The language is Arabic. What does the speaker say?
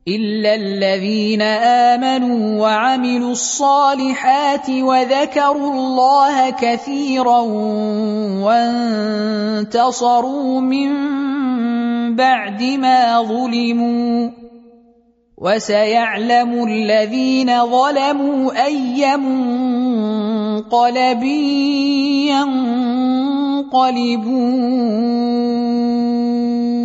إلا الذين آمنوا وعملوا الصالحات وذكروا الله كثيرا وانتصروا من بعد ما ظلموا وسيعلم الذين ظلموا أي منقلب ينقلبون.